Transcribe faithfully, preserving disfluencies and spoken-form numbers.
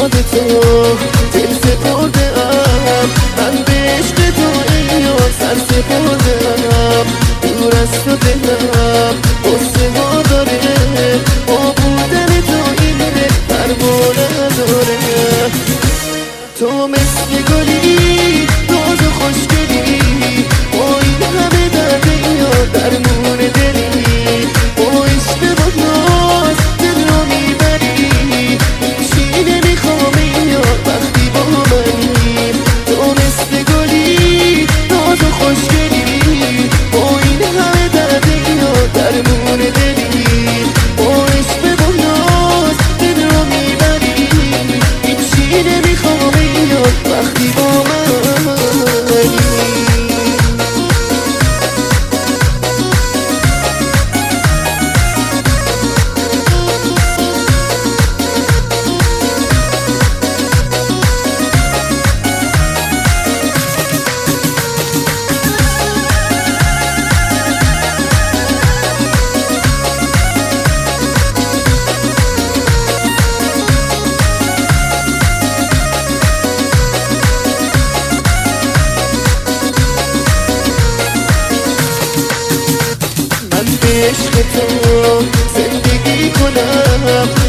یاد تو دل سپرده ام، من به عشق تو ای یار سر سپرده ام. دور از تو دلم غصه ها داره، با بودن تو این دل پروانه نداره. تو مثل گلی ناز و خوشگلی، با این همه درد یار درمون دلی. با عشق و ناز دل رو میبری، چی نمیخوام یار وقتی با منی. تو مثل گلی ناز و خوشگلی، با این همه درد یار درمون دلی. با عشق و ناز دل رو میبری، چی نمیخوام یار وقتی با منی. عشق تو زندگی کنم،